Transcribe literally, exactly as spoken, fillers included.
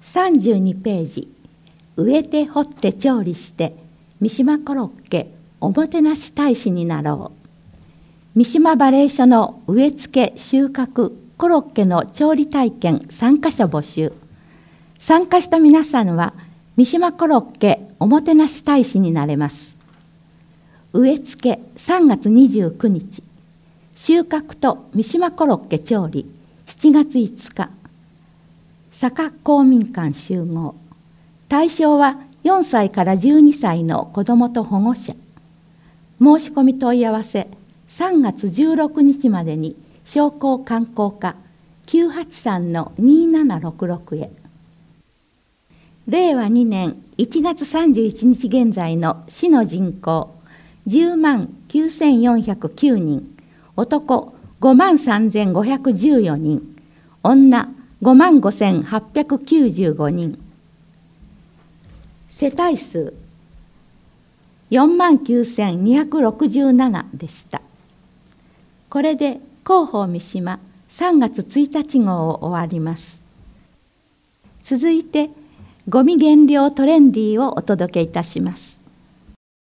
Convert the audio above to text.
さんじゅうにページ、植えて掘って調理して三島コロッケおもてなし大使になろう。三島バレー所の植え付け収穫コロッケの調理体験参加者募集。参加した皆さんは三島コロッケおもてなし大使になれます。植え付けさんがつにじゅうくにち、収穫と三島コロッケ調理しちがついつか、坂公民館集合。対象はよんさいからじゅうにさいの子どもと保護者。申し込み問い合わせさんがつじゅうろくにちまでに商工観光課 きゅうはちさんのにななろくろく へ。れいわにねんいちがつさんじゅういちにち現在の市の人口じゅうまんきゅうせんよんひゃくきゅうにん、男ごまんさんぜんごひゃくじゅうよにん、女ごまんごせんはっぴゃくきゅうじゅうごにん。世帯数よんまんきゅうせんにひゃくろくじゅうななでした。これで広報三島さんがつついたち号を終わります。続いてゴミ減量トレンディーをお届けいたします。